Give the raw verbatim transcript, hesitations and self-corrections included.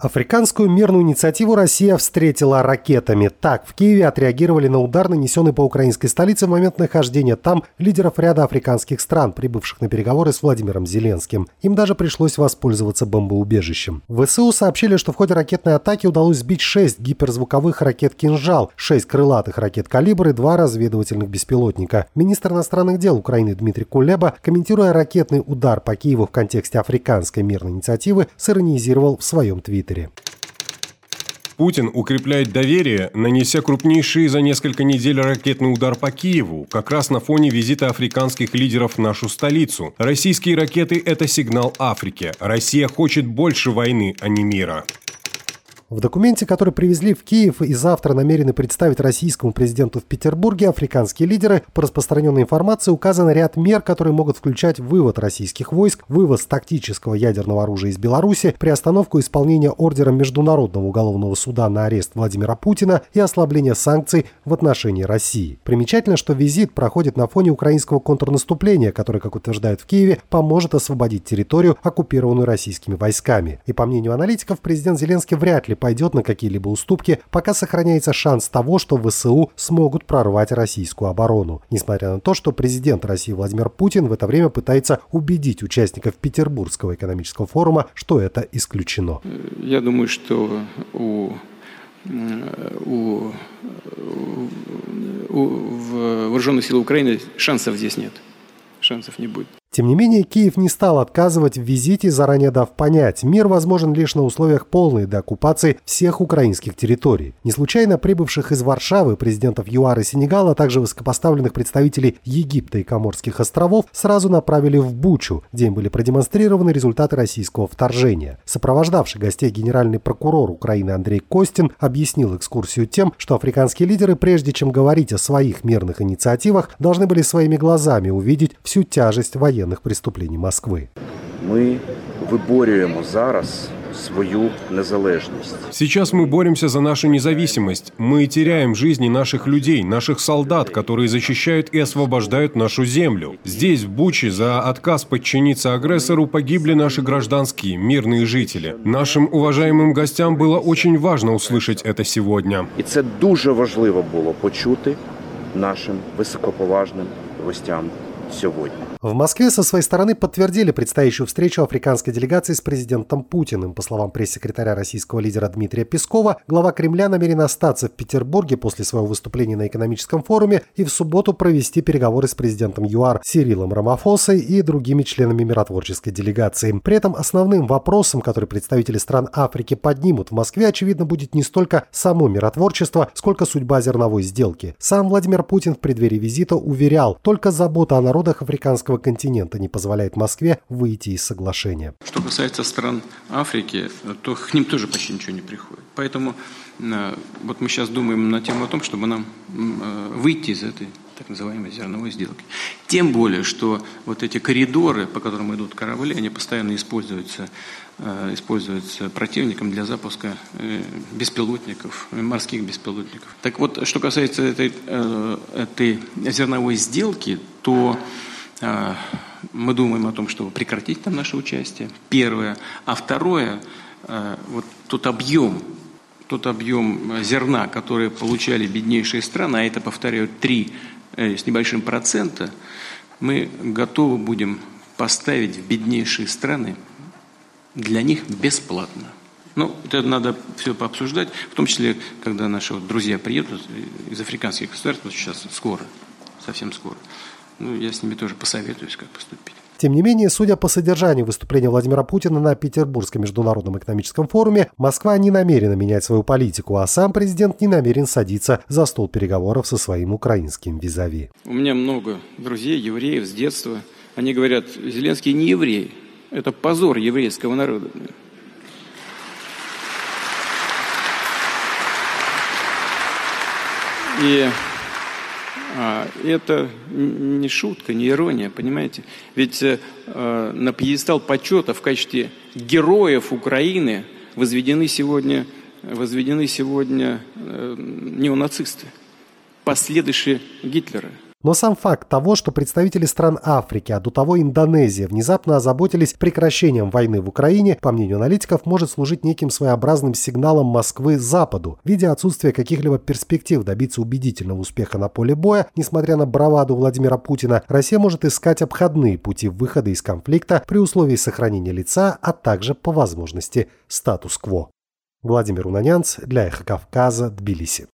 Африканскую мирную инициативу Россия встретила ракетами. Так, в Киеве отреагировали на удар, нанесенный по украинской столице в момент нахождения там лидеров ряда африканских стран, прибывших на переговоры с Владимиром Зеленским. Им даже пришлось воспользоваться бомбоубежищем. В ВСУ сообщили, что в ходе ракетной атаки удалось сбить шесть гиперзвуковых ракет «Кинжал», шесть крылатых ракет «Калибр» и два разведывательных беспилотника. Министр иностранных дел Украины Дмитрий Кулеба, комментируя ракетный удар по Киеву в контексте африканской мирной инициативы, сиронизировал в своем твиттере. Путин укрепляет доверие, нанеся крупнейший за несколько недель ракетный удар по Киеву, как раз на фоне визита африканских лидеров в нашу столицу. Российские ракеты – это сигнал Африке. Россия хочет больше войны, а не мира. В документе, который привезли в Киев и завтра намерены представить российскому президенту в Петербурге, африканские лидеры, по распространенной информации указан ряд мер, которые могут включать вывод российских войск, вывоз тактического ядерного оружия из Беларуси, приостановку исполнения ордера Международного уголовного суда на арест Владимира Путина и ослабление санкций в отношении России. Примечательно, что визит проходит на фоне украинского контрнаступления, которое, как утверждают в Киеве, поможет освободить территорию, оккупированную российскими войсками. И по мнению аналитиков, президент Зеленский вряд ли пойдет на какие-либо уступки, пока сохраняется шанс того, что ВСУ смогут прорвать российскую оборону. Несмотря на то, что президент России Владимир Путин в это время пытается убедить участников Петербургского экономического форума, что это исключено. Я думаю, что у, у, у вооруженных сил Украины шансов здесь нет. Шансов не будет. Тем не менее, Киев не стал отказывать в визите, заранее дав понять, мир возможен лишь на условиях полной деоккупации всех украинских территорий. Не случайно прибывших из Варшавы президентов ЮАР и Сенегала, а также высокопоставленных представителей Египта и Коморских островов сразу направили в Бучу, где им были продемонстрированы результаты российского вторжения. Сопровождавший гостей генеральный прокурор Украины Андрей Костин объяснил экскурсию тем, что африканские лидеры, прежде чем говорить о своих мирных инициативах, должны были своими глазами увидеть всю тяжесть военных преступлений Москвы. Мы виборюємо зараз свою незалежність. Сейчас мы боремся за нашу независимость. Мы теряем жизни наших людей, наших солдат, которые защищают и освобождают нашу землю. Здесь, в Буче, за отказ подчиниться агрессору погибли наши гражданские, мирные жители. Нашим уважаемым гостям было очень важно услышать это сегодня. І це дуже важливо було почути нашим високоповажним гостям сегодня. В Москве со своей стороны подтвердили предстоящую встречу африканской делегации с президентом Путиным. По словам пресс-секретаря российского лидера Дмитрия Пескова, глава Кремля намерен остаться в Петербурге после своего выступления на экономическом форуме и в субботу провести переговоры с президентом ЮАР Сирилом Рамафосой и другими членами миротворческой делегации. При этом основным вопросом, который представители стран Африки поднимут в Москве, очевидно, будет не столько само миротворчество, сколько судьба зерновой сделки. Сам Владимир Путин в преддверии визита уверял, только забота о народах африканского континента не позволяет Москве выйти из соглашения. Что касается стран Африки, то к ним тоже почти ничего не приходит. Поэтому э, вот мы сейчас думаем на тему о том, чтобы нам э, выйти из этой так называемой зерновой сделки. Тем более, что вот эти коридоры, по которым идут корабли, они постоянно используются, э, используются противником для запуска э, беспилотников, морских беспилотников. Так вот, что касается этой, э, этой зерновой сделки, то мы думаем о том, чтобы прекратить там наше участие. Первое. А второе, вот тот объем, тот объем зерна, который получали беднейшие страны, а это, повторяю, три с небольшим процента, мы готовы будем поставить в беднейшие страны для них бесплатно. Ну, это надо все пообсуждать, в том числе, когда наши вот друзья приедут из африканских государств, вот сейчас скоро, совсем скоро. Ну, я с ними тоже посоветуюсь, как поступить. Тем не менее, судя по содержанию выступления Владимира Путина на Петербургском международном экономическом форуме, Москва не намерена менять свою политику, а сам президент не намерен садиться за стол переговоров со своим украинским визави. У меня много друзей, евреев с детства. Они говорят, Зеленский не еврей. Это позор еврейского народа. И... А, это не шутка, не ирония, понимаете? Ведь э, на пьедестал почета в качестве героев Украины возведены сегодня, возведены сегодня э, неонацисты, последующие Гитлера. Но сам факт того, что представители стран Африки, а до того Индонезия, внезапно озаботились прекращением войны в Украине, по мнению аналитиков, может служить неким своеобразным сигналом Москвы Западу. Видя отсутствие каких-либо перспектив добиться убедительного успеха на поле боя, несмотря на браваду Владимира Путина, Россия может искать обходные пути выхода из конфликта при условии сохранения лица, а также, по возможности, статус-кво. Владимир Унанянц для Эхо Кавказа, Тбилиси.